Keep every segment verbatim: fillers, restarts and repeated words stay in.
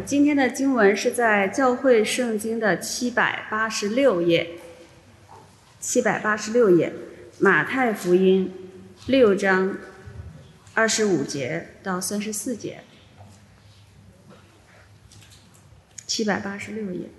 今天的经文是在教会圣经的七百八十六页，七百八十六页，马太福音六章二十五节到三十四节，七百八十六页。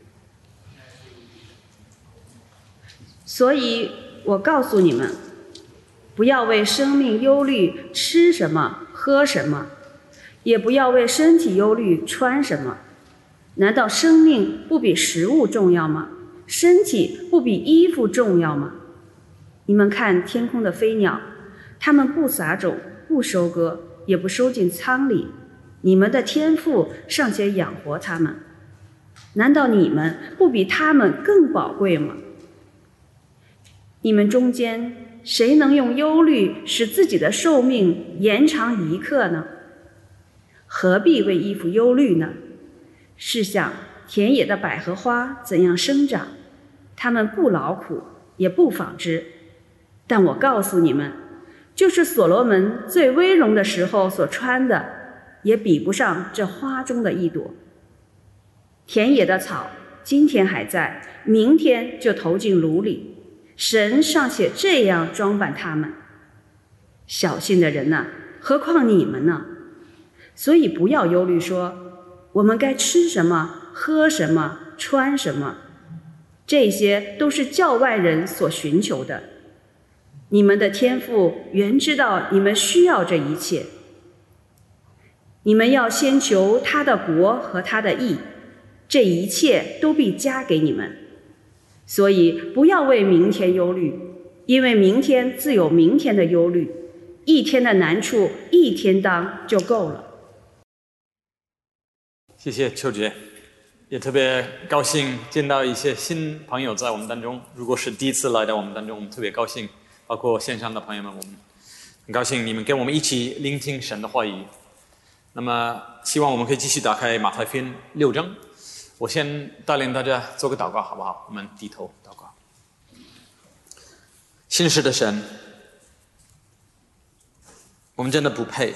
所以我告诉你们，不要为生命忧虑吃什么喝什么，也不要为身体忧虑穿什么。难道生命不比食物重要吗？身体不比衣服重要吗？你们看天空的飞鸟，它们不撒种，不收割，也不收进仓里，你们的天父尚且养活它们，难道你们不比它们更宝贵吗？你们中间谁能用忧虑使自己的寿命延长一刻呢？何必为衣服忧虑呢？试想田野的百合花怎样生长，它们不劳苦，也不纺织。但我告诉你们，就是所罗门最威荣的时候所穿的，也比不上这花中的一朵。田野的草今天还在，明天就投进炉里，神尚且这样装扮他们，小信的人哪，何况你们呢？所以不要忧虑说，我们该吃什么，喝什么，穿什么，这些都是教外人所寻求的。你们的天父原知道你们需要这一切。你们要先求他的国和他的义，这一切都必加给你们。所以不要为明天忧虑，因为明天自有明天的忧虑，一天的难处一天当就够了。 谢谢秋姐，也特别高兴见到一些新朋友在我们当中。如果是第一次来到我们当中，我们特别高兴，包括线上的朋友们，我们很高兴你们跟我们一起聆听神的话语。那么希望我们可以继续打开马太福音六章，我先带领大家做个祷告好不好？我们低头祷告。信实的神，我们真的不配，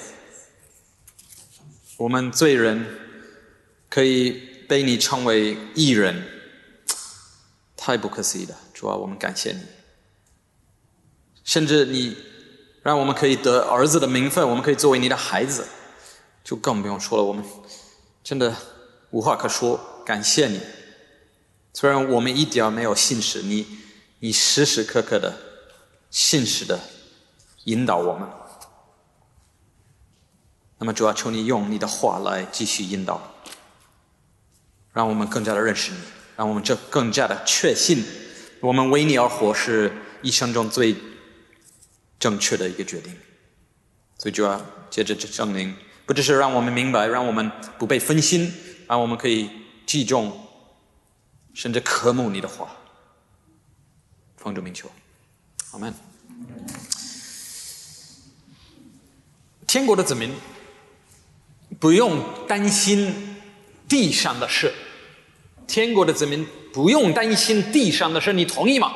我们罪人可以被你称为义人，太不可思议了。主啊，我们感谢你，甚至你让我们可以得儿子的名分，我们可以作为你的孩子，就更不用说了。我们真的无话可说，感谢你。虽然我们一点没有信实，你你时时刻刻的信实的引导我们。那么主啊，求你用你的话来继续引导，让我们更加的认识你，让我们这更加的确信我们为你而活是一生中最正确的一个决定。所以主啊，借着这圣灵，不只是让我们明白，让我们不被分心，让我们可以记重甚至渴慕你的话。奉主名求，阿们。天国的子民不用担心地上的事，天国的子民不用担心地上的事，你同意吗？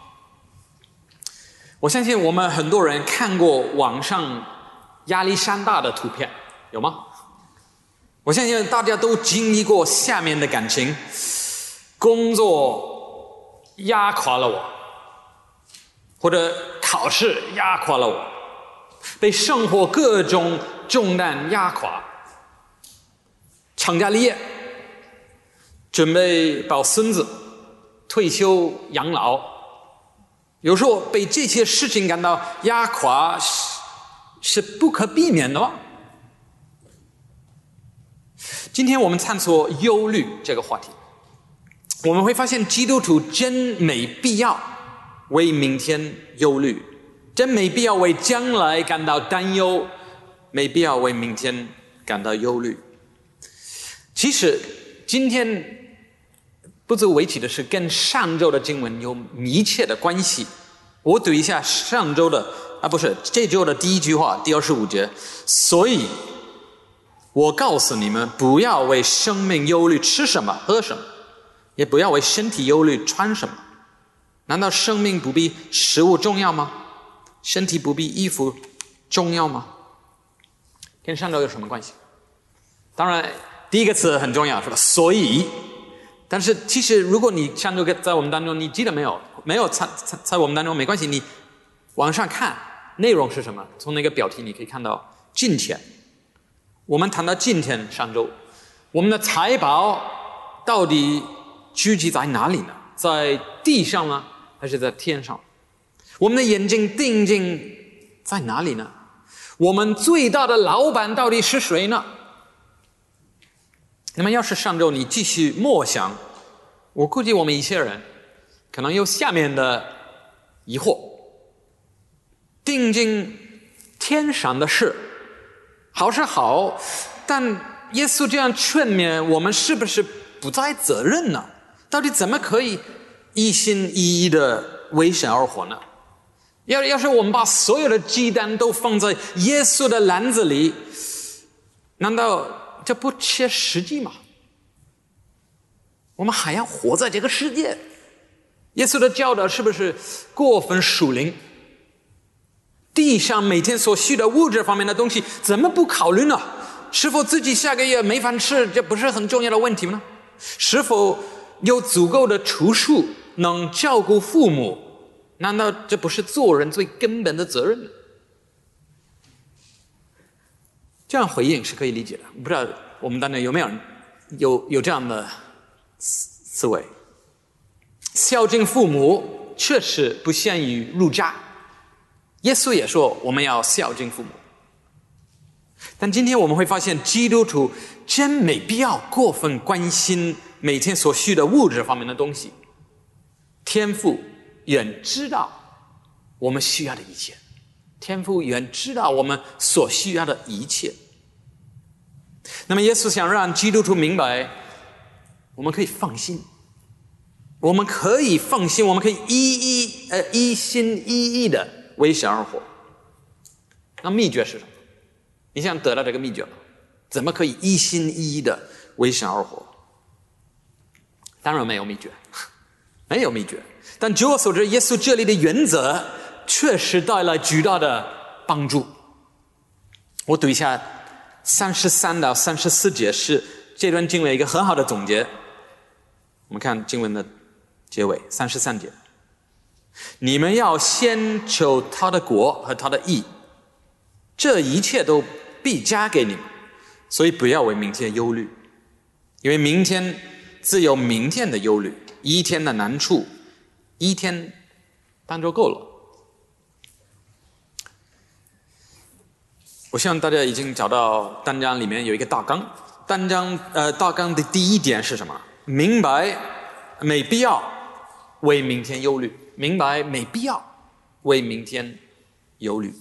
我相信我们很多人看过网上亚历山大的图片，有吗？我相信大家都经历过下面的感情：工作压垮了我，或者考试压垮了我，被生活各种重担压垮，成家立业，准备抱孙子，退休养老，有时候被这些事情感到压垮，是是不可避免的吗？今天我们探索忧虑这个话题，我们会发现基督徒真没必要为明天忧虑，真没必要为将来感到担忧，没必要为明天感到忧虑。其实今天不足为奇的是，跟上周的经文有密切的关系。我读一下上周的啊，不是这周的第一句话，第二十五节。所以我告诉你们，不要为生命忧虑吃什么喝什么，也不要为身体忧虑穿什么。难道生命不比食物重要吗？身体不比衣服重要吗？跟上周有什么关系？当然第一个词很重要，是吧？所以，但是其实如果你上周在我们当中，你记得没有？没有在在在我们当中没关系，你往上看内容是什么？从那个标题你可以看到今天。我们谈到今天，上周我们的财宝到底聚集在哪里呢？在地上呢，还是在天上？我们的眼睛定睛在哪里呢？我们最大的老板到底是谁呢？那么要是上周你继续默想，我估计我们一些人可能有下面的疑惑：定睛天上的事好是好，但耶稣这样劝勉我们，是不是不在责任呢？到底怎么可以一心一意的为神而活呢？要要是我们把所有的鸡蛋都放在耶稣的篮子里，难道这不切实际吗？我们还要活在这个世界，耶稣的教导是不是过分属灵？地上每天所需的物质方面的东西怎么不考虑呢？是否自己下个月没饭吃，这不是很重要的问题吗？是否有足够的储蓄能照顾父母，难道这不是做人最根本的责任吗？这样回应是可以理解的，不知道我们当中有没有人有有这样的思维。孝敬父母确实不限于儒家，耶稣也说我们要孝敬父母。但今天我们会发现，基督徒真没必要过分关心每天所需的物质方面的东西。天父远知道我们需要的一切，天父远知道我们所需要的一切。那么耶稣想让基督徒明白，我们可以放心，我们可以放心，我们可以一一呃一心一意的为神而活。那秘诀是什么？你想得到这个秘诀吗？怎么可以一心一意的为神而活？当然没有秘诀，没有秘诀。但据我所知，耶稣这里的原则确实带来巨大的帮助。我读一下三十三到三十四节，是这段经文一个很好的总结。我们看经文的结尾，三十三节：你们要先求他的国和他的义，这一切都必加给你们。所以不要为明天忧虑，因为明天自有明天的忧虑，一天的难处一天当就够了。我希望大家已经找到单章里面有一个大纲。单章呃大纲的第一点是什么？明白没必要为明天忧虑，明白没必要为明天忧虑。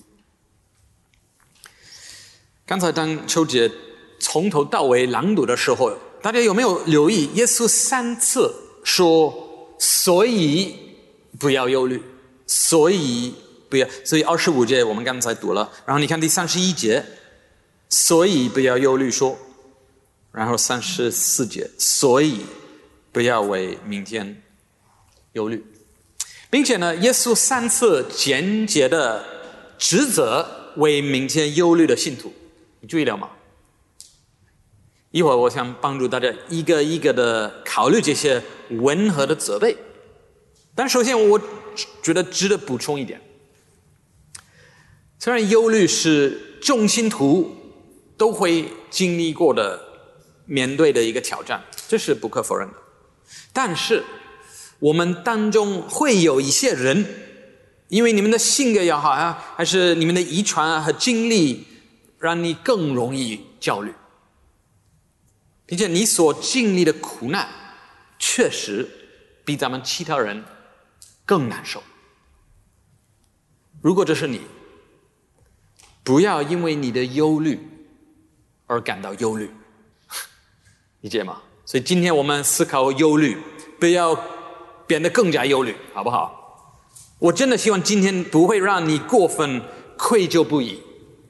刚才当秋姐从头到尾朗读的时候，大家有没有留意耶稣三次说所以不要忧虑，所以不要，所以二十五节我们刚才读了，然后你看第三十一节，所以不要忧虑说，然后三十四节，所以不要为明天忧虑，并且呢，耶稣三次简洁的指责为明天忧虑的信徒，你注意了吗？一会儿我想帮助大家一个一个的考虑这些温和的责备，但首先我觉得值得补充一点，虽然忧虑是众信徒都会经历过的面对的一个挑战，这是不可否认的，但是我们当中会有一些人，因为你们的性格也好啊，还是你们的遗传啊和经历，让你更容易焦虑，并且你所经历的苦难确实比咱们其他人更难受。如果这是你，不要因为你的忧虑而感到忧虑，理解吗？所以今天我们思考忧虑，不要变得更加忧虑，好不好？我真的希望今天不会让你过分愧疚不已。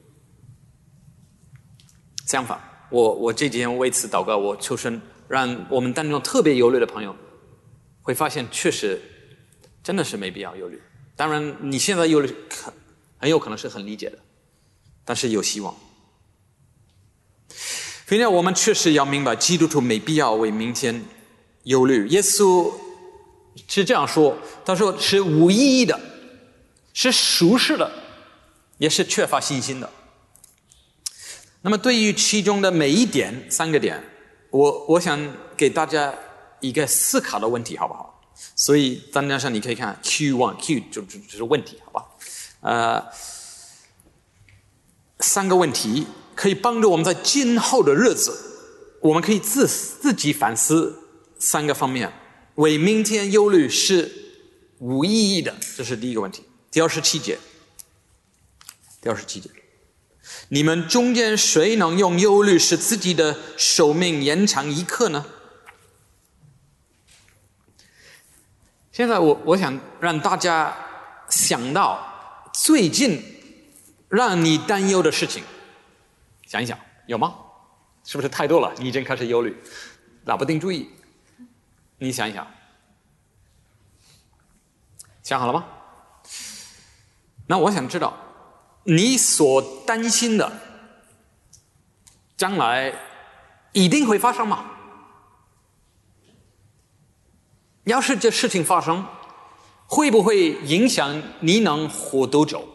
相反，我我这几天为此祷告，我求神让我们当中特别忧虑的朋友会发现，确实真的是没必要忧虑。当然你现在忧虑很有可能是很理解的，但是有希望。 所以呢，我们确实要明白，基督徒没必要为明天忧虑。耶稣是这样说，他说是无意义的，是舒适的，也是缺乏信心的。那么对于其中的每一点，三个点，我我想给大家一个思考的问题，好不好？所以单张上你可以看 Q 一 Q 就就就是问题，好吧？呃，三个问题可以帮助我们在今后的日子，我们可以自自己反思三个方面。为明天忧虑是无意义的，这是第一个问题。第二十七节，第二十七节，你们中间谁能用忧虑使自己的寿命延长一刻呢？现在我我想让大家想到最近让你担忧的事情，想一想有吗？是不是太多了？你已经开始忧虑，拿不定主意。你想一想，想好了吗？那我想知道，你所担心的将来一定会发生吗？要是这事情发生，会不会影响你能活多久？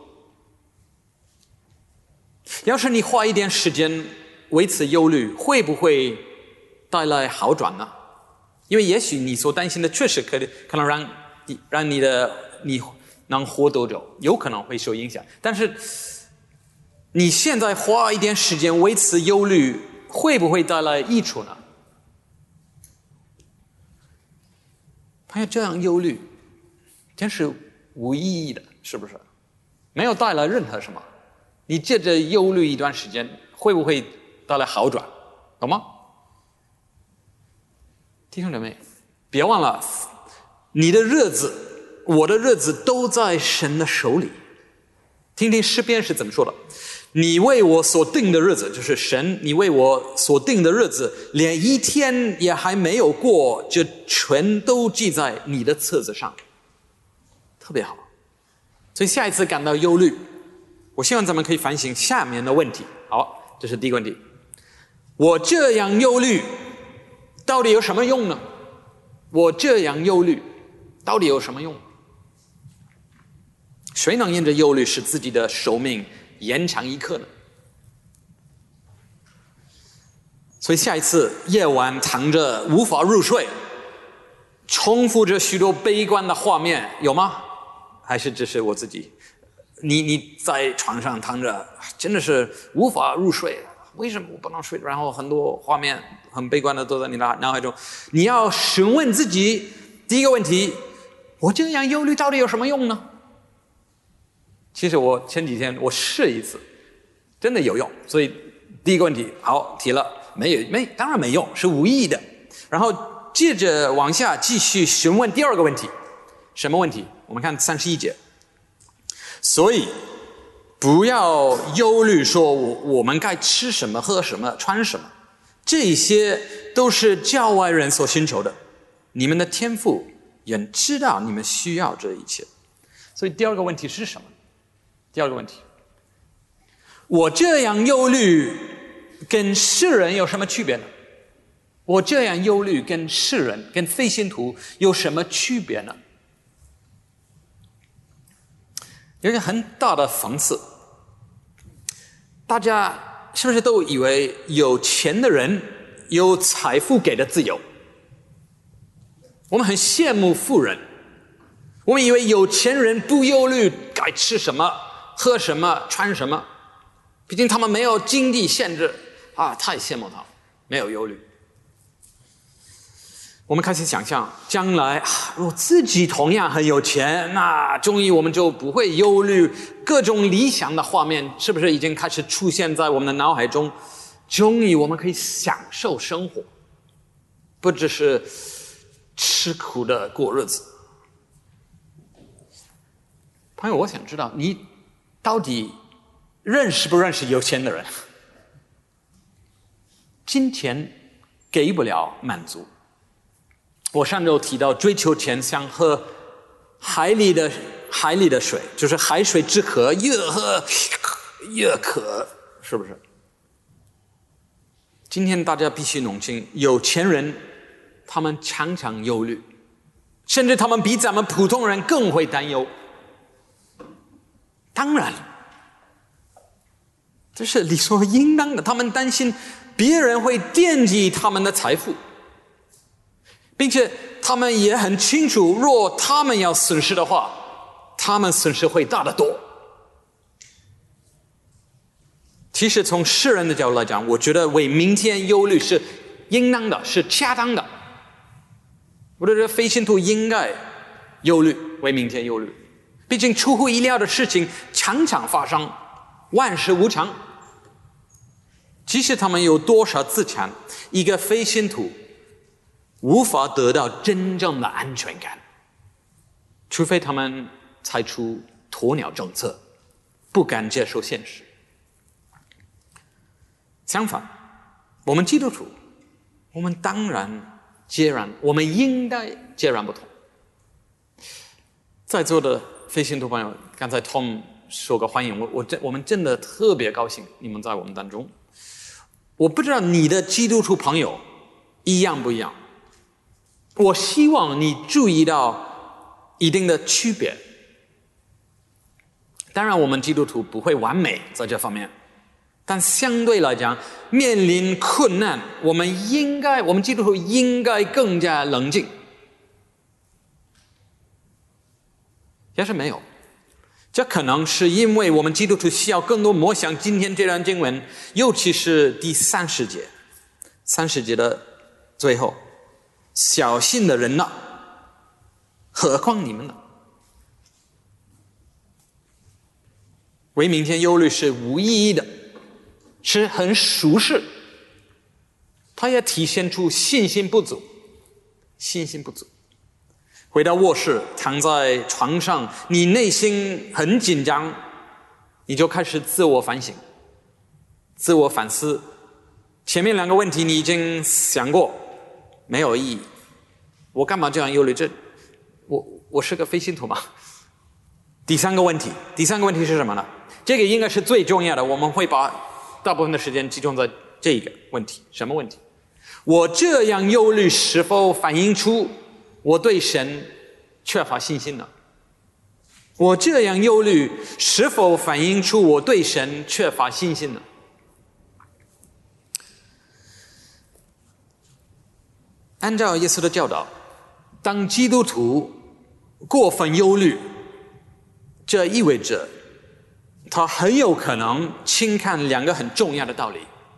要是你花一点时间为此忧虑，会不会带来好转呢？因为也许你所担心的确实可能可能让让你的你能活多久，有可能会受影响。但是你现在花一点时间为此忧虑，会不会带来益处呢？朋友，这样忧虑真是无意义的，是不是？没有带来任何什么。你借着忧虑一段时间，会不会带来好转？懂吗？弟兄姊妹，别忘了，你的日子，我的日子都在神的手里。听听诗篇是怎么说的：你为我所定的日子，就是神，你为我所定的日子，连一天也还没有过，就全都记在你的册子上，特别好。所以下一次感到忧虑，我希望咱们可以反省下面的问题。好，这是第一个问题：我这样忧虑到底有什么用呢？我这样忧虑到底有什么用？谁能因着忧虑使自己的寿命延长一刻呢？所以下一次夜晚躺着无法入睡，重复着许多悲观的画面，有吗？还是只是我自己？你你在床上躺着，真的是无法入睡，为什么我不能睡？然后很多画面很悲观的都在你的脑海中。你要询问自己第一个问题：我这样忧虑到底有什么用呢？其实我前几天我试一次，真的有用。所以第一个问题好提了，没有没当然没用，是无意义的。然后接着往下继续询问第二个问题，什么问题？我们看三十一节。所以不要忧虑说我我们该吃什么喝什么穿什么，这些都是教外人所寻求的，你们的天父也知道你们需要这一切。所以第二个问题是什么？第二个问题，我这样忧虑跟世人有什么区别呢？我这样忧虑跟世人跟非信徒有什么区别呢？有一个很大的讽刺，大家是不是都以为有钱的人有财富给的自由？我们很羡慕富人，我们以为有钱人不忧虑该吃什么喝什么穿什么，毕竟他们没有经济限制啊，太羡慕他们，没有忧虑。我们开始想象将来啊，如果自己同样很有钱，那终于我们就不会忧虑。各种理想的画面是不是已经开始出现在我们的脑海中？终于我们可以享受生活，不只是吃苦的过日子。朋友，我想知道你到底认识不认识有钱的人？金钱给不了满足。我上周提到，追求钱像喝海里的海里的水，就是海水之渴，越喝越渴，是不是？ 今天大家必须弄清，有钱人他们常常忧虑，甚至他们比咱们普通人更会担忧。当然，这是理所应当的，他们担心别人会惦记他们的财富，并且他们也很清楚，若他们要损失的话，他们损失会大得多。其实从世人的角度来讲，我觉得为明天忧虑是应当的，是恰当的。我觉得非信徒应该忧虑，为明天忧虑。毕竟出乎意料的事情常常发生，万事无常。即使他们有多少资产，一个非信徒无法得到真正的安全感，除非他们采取鸵鸟政策，不敢接受现实。相反，我们基督徒，我们当然截然，我们应该截然不同。在座的非信徒朋友，刚才 Tom 说个欢迎，我我真我们真的特别高兴你们在我们当中。我不知道你的基督徒朋友一样不一样，我希望你注意到一定的区别。当然，我们基督徒不会完美在这方面。但相对来讲，面临困难，我们应该，我们基督徒应该更加冷静。要是没有，这可能是因为我们基督徒需要更多默想今天这段经文，尤其是第三十节，三十节的最后，小心的人呐，何况你们呢？为明天忧虑是无意义的，是很舒适，它也体现出信心不足。信心不足，回到卧室，躺在床上，你内心很紧张，你就开始自我反省、自我反思。前面两个问题你已经想过，没有意义。我干嘛这样忧虑？这，我我是个非信徒吗？第三个问题，第三个问题是什么呢？这个应该是最重要的，我们会把大部分的时间集中在这个问题。什么问题？我这样忧虑是否反映出我对神缺乏信心呢？我这样忧虑是否反映出我对神缺乏信心呢？按照耶稣的教导，当基督徒过分忧虑，这意味着他很有可能轻看两个很重要的道理：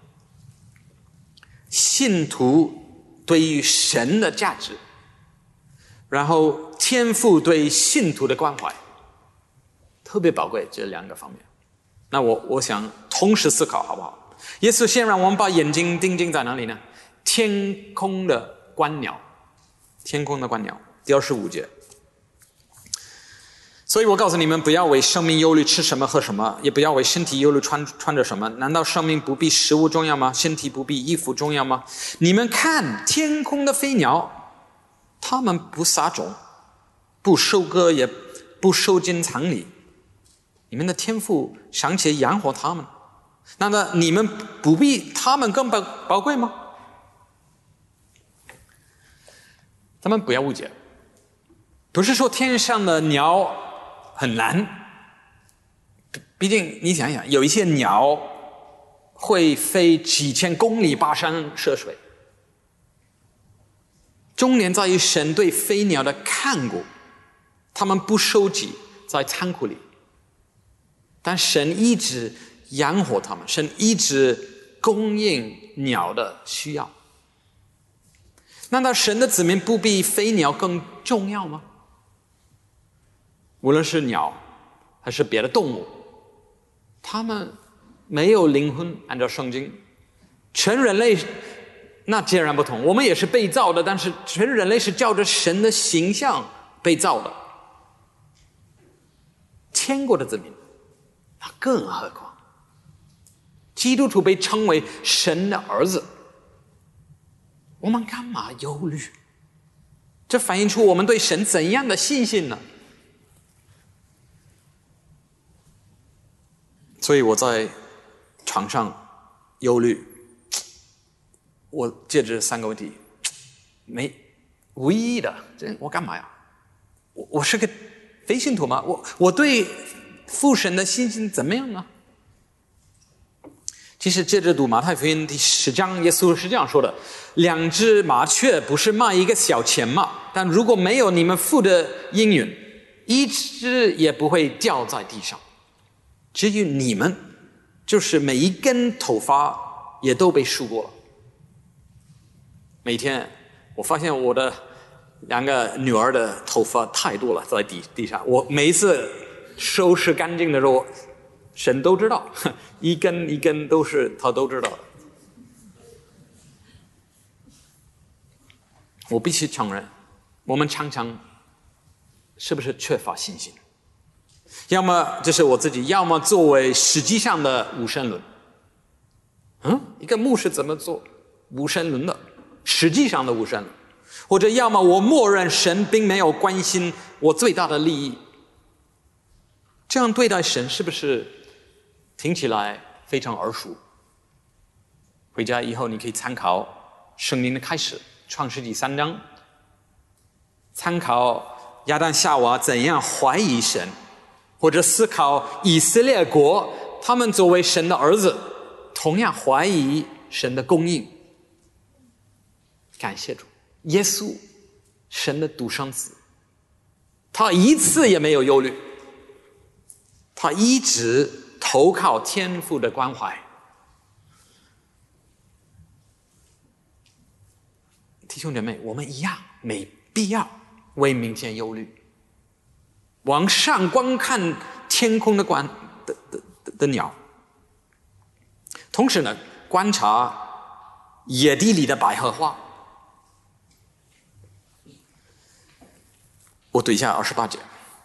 信徒对于神的价值，然后天父对信徒的关怀，特别宝贵这两个方面。那我我想同时思考好不好？耶稣先让我们把眼睛定睛在哪里呢？天空的观鸟，天空的观鸟，第二十五节。所以我告诉你们，不要为生命忧虑吃什么喝什么，也不要为身体忧虑穿穿着什么。难道生命不比食物重要吗？身体不比衣服重要吗？你们看天空的飞鸟，它们不撒种，不收割，也不收进仓里，你们的天父尚且养活它们，难道你们不比它们更宝宝贵吗？咱们不要误解，不是说天上的鸟很难，毕竟你想想，有一些鸟会飞几千公里跋山涉水。重点在于神对飞鸟的看顾，他们不收集在仓库里，但神一直养活他们，神一直供应鸟的需要。难道神的子民不比飞鸟更重要吗？无论是鸟还是别的动物，它们没有灵魂，按照圣经，全人类那截然不同。我们也是被造的，但是全人类是照着神的形象被造的。天国的子民，那更何况，基督徒被称为神的儿子，我们干嘛忧虑？这反映出我们对神怎样的信心呢？所以我在床上忧虑， 我借这三个问题，没无意义的，这我干嘛呀？我我是个非信徒吗？我我对父神的信心怎么样呢？其实接着读马太福音第十章，耶稣是这样说的：两只麻雀不是卖一个小钱吗？但如果没有你们父的应允，一只也不会掉在地上。至于你们，就是每一根头发也都被数过了。每天我发现我的两个女儿的头发太多了，在地地上，我每一次收拾干净的时候，神都知道，一根一根都是他都知道的。我必须承认，我们常常是不是缺乏信心？要么这是我自己，要么作为实际上的无神论。嗯，一个牧师怎么做无神论的？实际上的无神论，或者要么我默认神并没有关心我最大的利益。这样对待神是不是听起来非常耳熟？回家以后你可以参考圣灵的开始，创世纪三章，参考亚当夏娃怎样怀疑神，或者思考以色列国他们作为神的儿子同样怀疑神的供应。感谢主，耶稣神的独生子，他一次也没有忧虑，他一直投靠天父的关怀。弟兄姐妹，我们一样没必要为明天忧虑。往上观看天空的观的的的的鸟，同时呢，观察野地里的百合花。我读一下二十八节，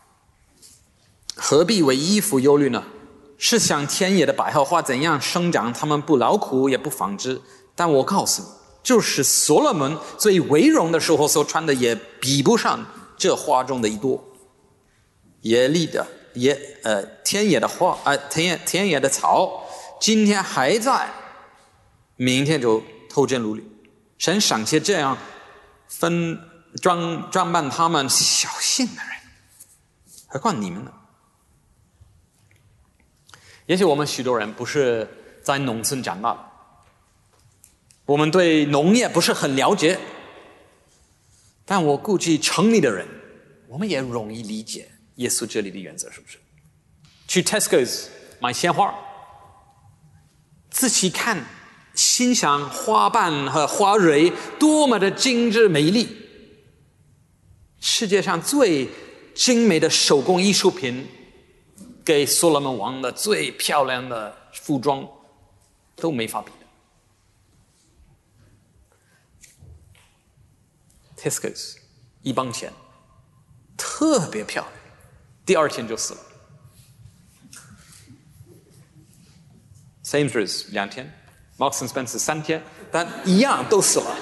何必为衣服忧虑呢？是想田野的百合花怎样生长，他们不劳苦也不纺织。但我告诉你，就是所罗门最为荣的时候所穿的，也比不上这花中的一朵。野地的野呃田野的花呃田野田野的草，今天还在，明天就偷针如履。神赏些这样分装装扮他们小信的人，何况你们呢？也许我们许多人不是在农村长大的，我们对农业不是很了解，但我估计城里的人，我们也容易理解耶稣这里的原则，是不是？去 Tesco's 买鲜花，仔细看欣赏花瓣和花蕊多么的精致美丽。世界上最精美的手工艺术品，给所罗门王的最漂亮的服装都没法比的。Tesco's 一磅钱，特别漂亮，第二天就死了。Sainsbury's 两天 ，Marks and Spencer 三天，但一样都死了。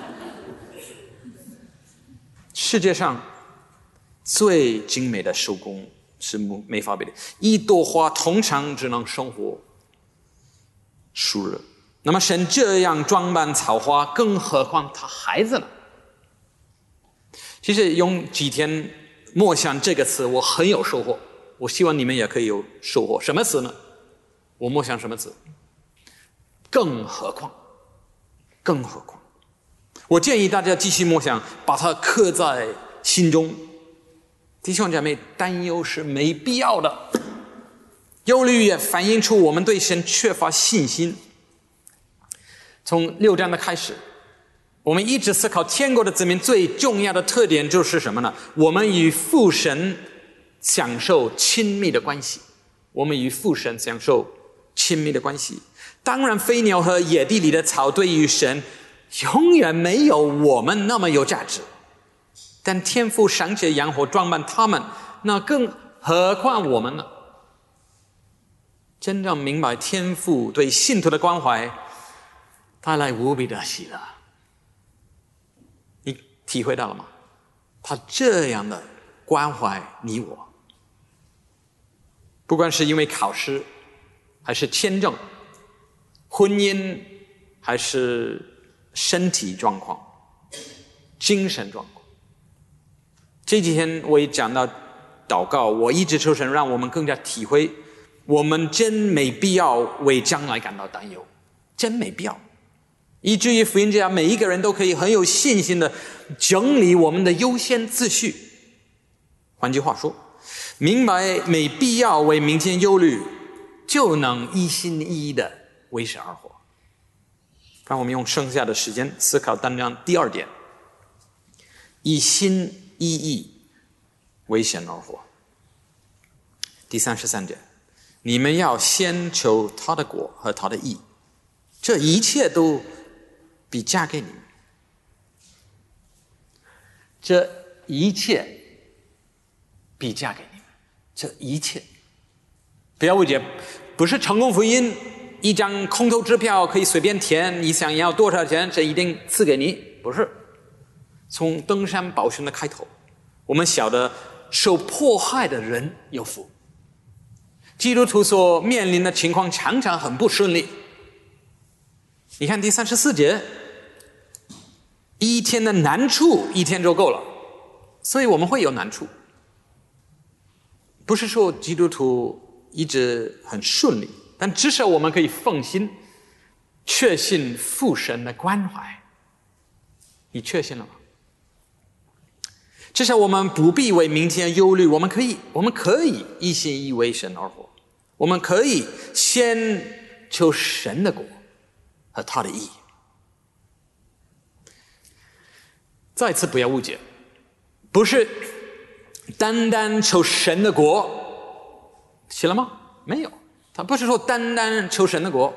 世界上最精美的手工是没法比的，一朵花通常只能生活数日，那么神这样装扮草花，更何况他孩子呢？其实用几天默想这个词，我很有收获，我希望你们也可以有收获。什么词呢？我默想什么词？更何况，更何况。我建议大家继续默想，把它刻在心中。弟兄姐妹，担忧是没必要的，忧虑也反映出我们对神缺乏信心。从六章的开始，我们一直思考天国的子民最重要的特点就是什么呢？我们与父神享受亲密的关系，我们与父神享受亲密的关系。当然，飞鸟和野地里的草对于神永远没有我们那么有价值，但天父赏赐养活装扮他们，那更何况我们呢？真正明白天父对信徒的关怀，带来无比的喜乐。你体会到了吗？他这样的关怀你我，不管是因为考试，还是签证、婚姻，还是身体状况、精神状况。这几天我也讲到祷告，我一直求神让我们更加体会，我们真没必要为将来感到担忧，真没必要。以至于福音家每一个人都可以很有信心的整理我们的优先次序。换句话说，明白没必要为明天忧虑，就能一心一意的为神而活。让我们用剩下的时间思考单章第二点，一心一意为神而活。第三十三节，你们要先求他的国和他的义，这一切都必加给你们。这一切必加给你们，这一切不要误解，不是成功福音一张空头支票可以随便填，你想要多少钱这一定赐给你，不是。从登山宝训的开头，我们晓得受迫害的人有福。基督徒所面临的情况常常很不顺利。你看第三十四节，一天的难处一天就够了，所以我们会有难处。不是说基督徒一直很顺利，但至少我们可以放心，确信父神的关怀。你确信了吗？至少我们不必为明天忧虑，我们可以，我们可以一心一意为神而活。我们可以先求神的国和他的义。再次不要误解，不是单单求神的国，写了吗？没有，他不是说单单求神的国，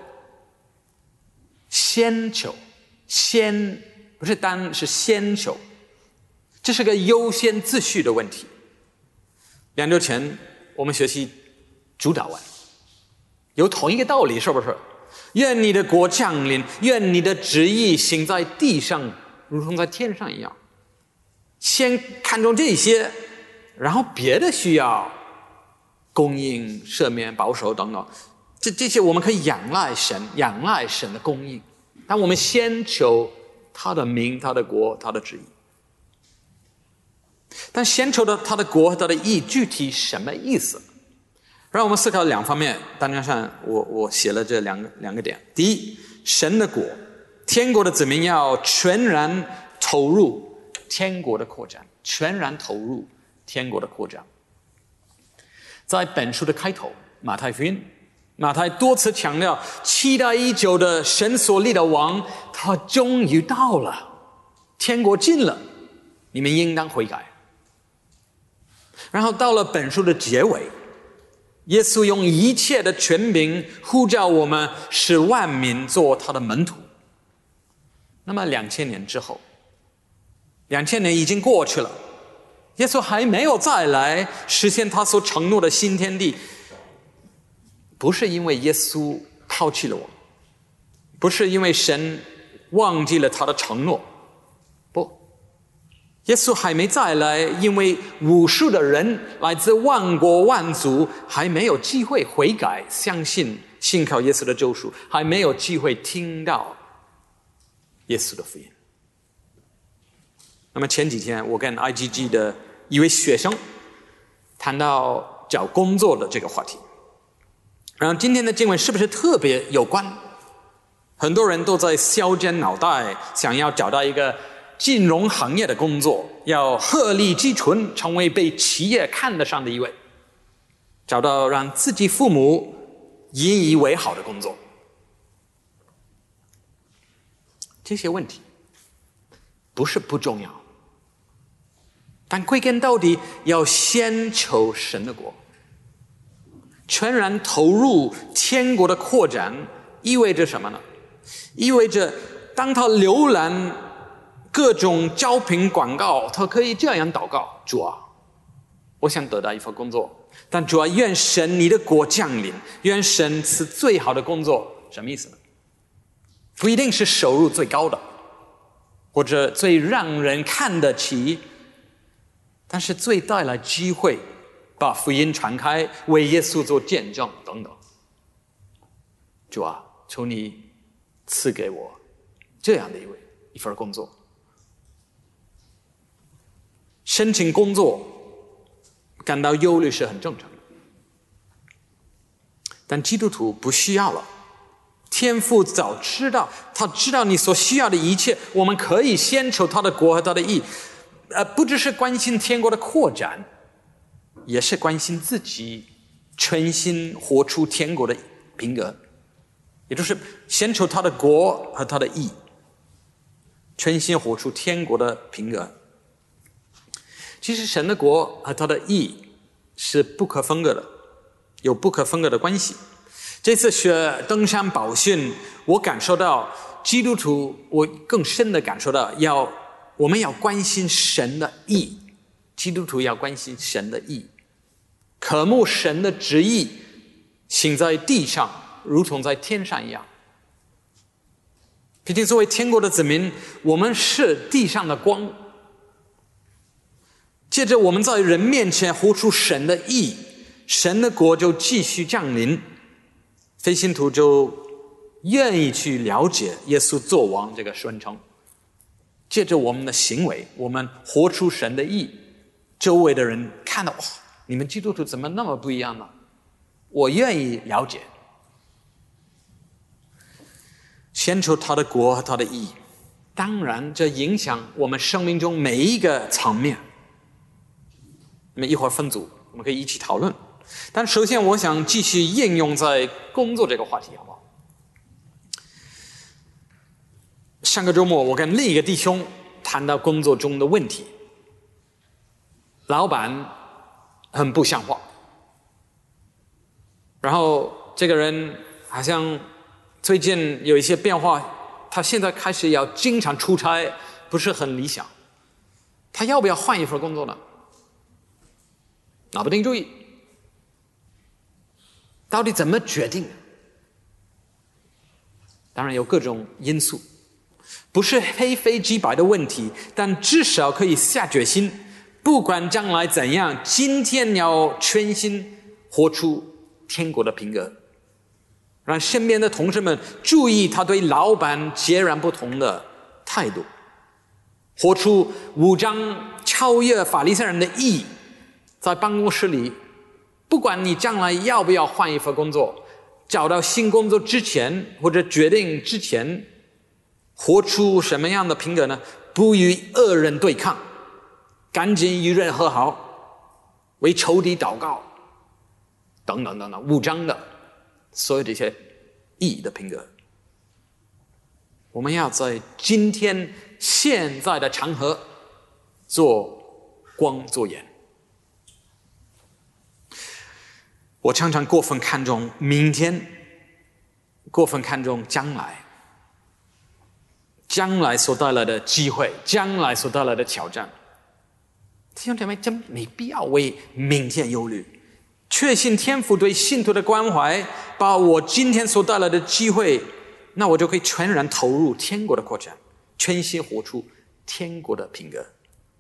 先求，先不是单，是先求，这是个优先秩序的问题。两周前我们学习主祷文，有同一个道理，是不是？愿你的国降临，愿你的旨意行在地上，如同在天上一样。先看重这些，然后别的需要供应、赦免、保守等等，这这些我们可以仰赖神，仰赖神的供应。但我们先求他的名、他的国、他的旨意。但先求的他的国和他的义具体什么意思？让我们思考两方面。单章上我我写了这两个两个点。第一，神的国，天国的子民要全然投入天国的扩展，全然投入天国的扩展。在本书的开头，马太福音，马太多次强调，期待已久的神所立的王，他终于到了，天国近了，你们应当悔改。然后到了本书的结尾，耶稣用一切的权柄呼召我们，使万民做他的门徒。那么两千年之后，两千年已经过去了，耶稣还没有再来实现他所承诺的新天地。不是因为耶稣抛弃了我们，不是因为神忘记了他的承诺，不，耶稣还没再来，因为无数的人来自万国万族还没有机会悔改，相信信靠耶稣的救赎，还没有机会听到耶稣的福音。那么前几天我跟 I G G 的一位学生谈到找工作的这个话题，然后今天的经文是不是特别有关？很多人都在削尖脑袋，想要找到一个金融行业的工作，要鹤立鸡群，成为被企业看得上的一位，找到让自己父母引以为豪的工作。这些问题不是不重要，但归根到底要先求神的国。全然投入天国的扩展意味着什么呢？意味着当他浏览各种招聘广告，他可以这样祷告：主啊，我想得到一份工作，但主啊，愿神你的国降临，愿神赐最好的工作。什么意思呢？不一定是收入最高的，或者最让人看得起，但是最带来机会把福音传开，为耶稣做见证等等。主啊，求你赐给我这样的一位一份工作。申请工作感到忧虑是很正常的，但基督徒不需要了。天父早知道，他知道你所需要的一切，我们可以先求他的国和他的义，呃，不只是关心天国的扩展，也是关心自己全心活出天国的品格，也就是先求他的国和他的义，全心活出天国的品格。其实神的国和他的义是不可分割的，有不可分割的关系。这次学登山宝训，我感受到基督徒，我更深的感受到要我们要关心神的义，基督徒要关心神的义，渴慕神的旨意行在地上如同在天上一样。毕竟作为天国的子民，我们是地上的光，借着我们在人面前活出神的义，神的国就继续降临，非信徒就愿意去了解耶稣作王这个宣称。借着我们的行为，我们活出神的义，周围的人看到，哇，你们基督徒怎么那么不一样呢？我愿意了解。先求他的国和他的义，当然这影响我们生命中每一个层面。那么一会儿分组，我们可以一起讨论。但首先我想继续应用在工作这个话题，好不好？上个周末我跟另一个弟兄谈到工作中的问题，老板很不像话，然后这个人好像最近有一些变化，他现在开始要经常出差，不是很理想，他要不要换一份工作呢？拿不定主意，到底怎么决定？当然有各种因素，不是非黑即白的问题，但至少可以下决心，不管将来怎样，今天要全心活出天国的品格，让身边的同事们注意他对老板截然不同的态度，活出五章超越法利赛人的义。在办公室里，不管你将来要不要换一份工作，找到新工作之前或者决定之前，活出什么样的品格呢？不与恶人对抗，赶紧与人和好，为仇敌祷告，等等等等，五章的所有这些义的品格，我们要在今天现在的场合做光做盐。我常常过分看重明天，过分看重将来，将来所带来的机会，将来所带来的挑战。弟兄姐妹，真没必要为明天忧虑，确信天父对信徒的关怀，把我今天所带来的机会，那我就可以全然投入天国的扩展，全心活出天国的品格。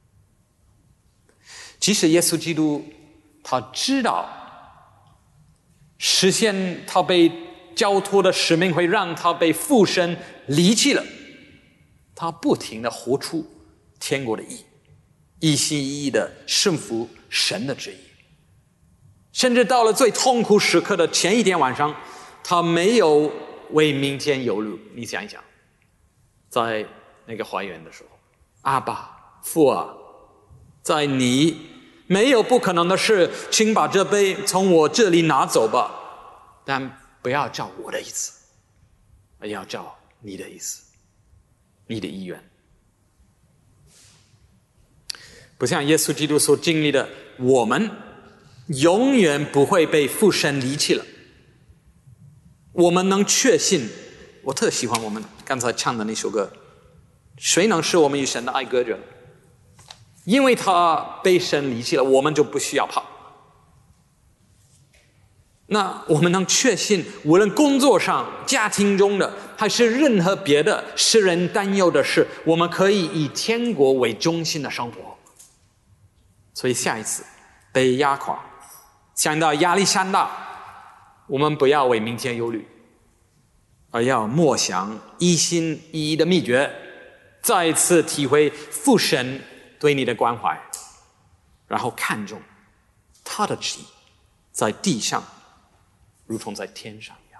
即使耶稣基督他知道实现他被交托的使命会让他被父神离弃了，他不停地活出天国的义，一心一意地顺服神的旨意，甚至到了最痛苦时刻的前一天晚上，他没有为明天忧虑。你想一想，在那个怀孕的时候，阿爸父啊，在你没有不可能的事，请把这杯从我这里拿走吧，但不要照我的意思，而要照你的意思，你的意愿。不像耶稣基督所经历的，我们永远不会被父神离弃了。我们能确信，我特喜欢我们刚才唱的那首歌，谁能使我们与神的爱隔绝？因为他被神离弃了，我们就不需要怕。那我们能确信，无论工作上、家庭中的，还是任何别的使人担忧的事，我们可以以天国为中心的生活。所以下一次被压垮，想到压力山大，我们不要为明天忧虑，而要默想一心一意的秘诀， 再一次体会父神对你的关怀，然后看重他的旨意在地上如同在天上。